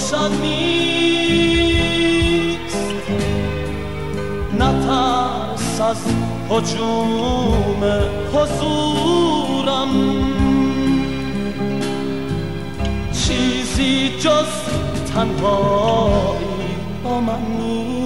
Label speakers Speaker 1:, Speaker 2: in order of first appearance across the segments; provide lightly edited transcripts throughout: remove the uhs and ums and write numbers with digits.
Speaker 1: روشن نیست. نترس از هجوم حضورم، چیزی جز تنهایی با من نیست.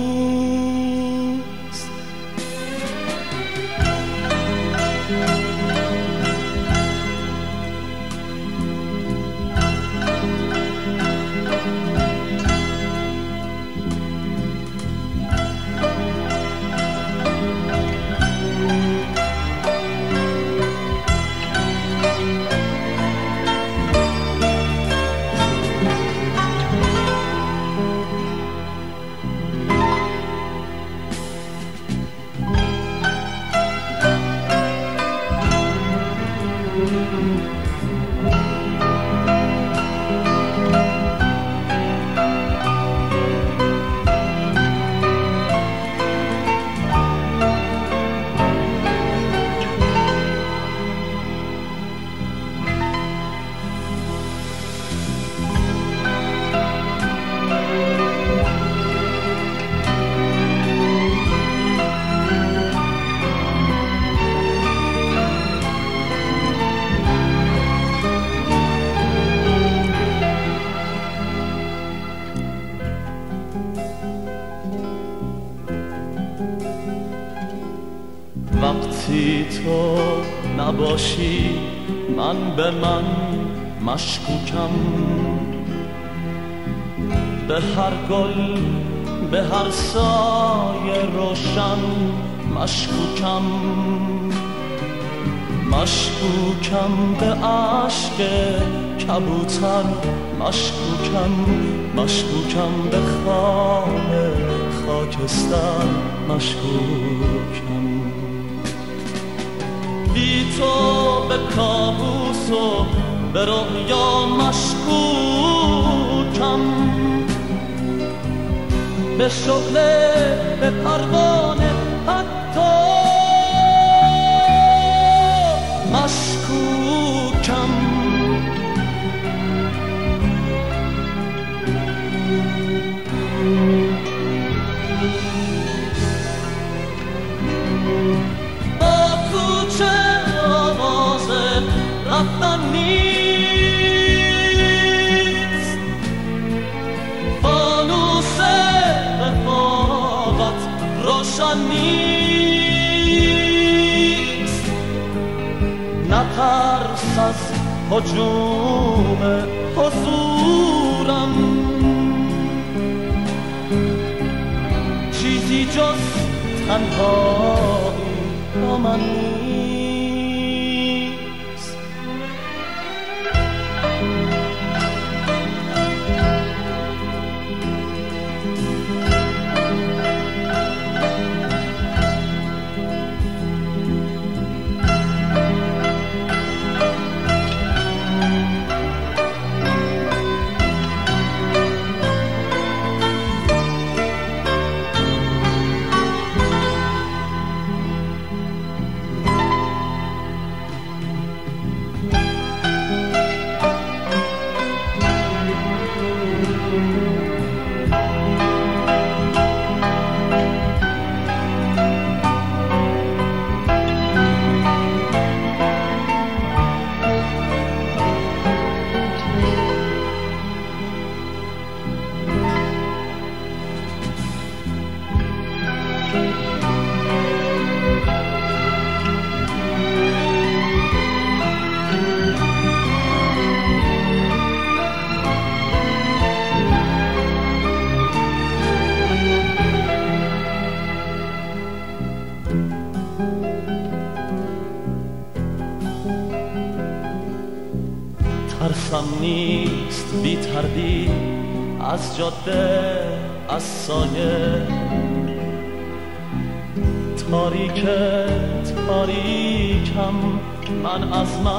Speaker 1: وقتی تو نباشی من به من مشکوکم، به هر گل به هر سایه روشن مشکوکم. مشکوکم به عشق کبوتر، مشکوکم به خام خاکستر، مشکوکم بی تو به کابوس و به رؤیا، مشکوکم به شعله به پروانه، حتی مشکوکم با کوچه آواز رفتن نیست. فانوس رفاقت روشن نیست. نترس از هجوم حضورم، چیزی جز تنهایی با من نیست. ترسم نیست بی تردید از جاده، از سایه تاریکم، من از من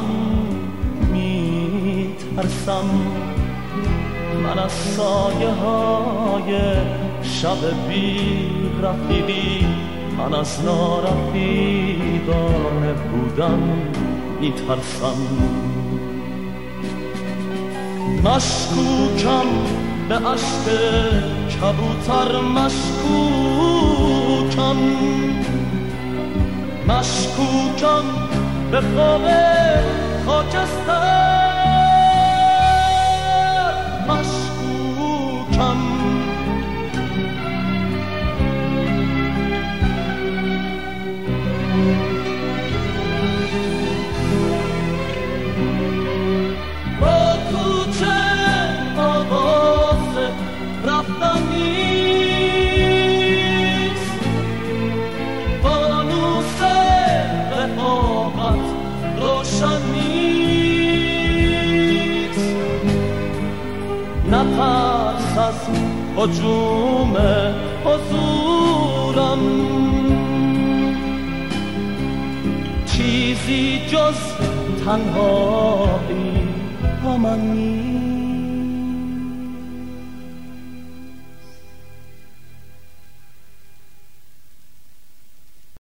Speaker 1: می ترسم. من از سایه های شب بی رفیقی، من از نارفیقانه بودن می ترسم. مشکوکم به عشق کبوتر مشکوکم مشکوکم به خواب خاکستر مشکوکم با کوچه آواز رفتن نیست فانوس رفاقت روشن نیست نترس از هجوم حضورم چیزی جز تنهایی با من نیست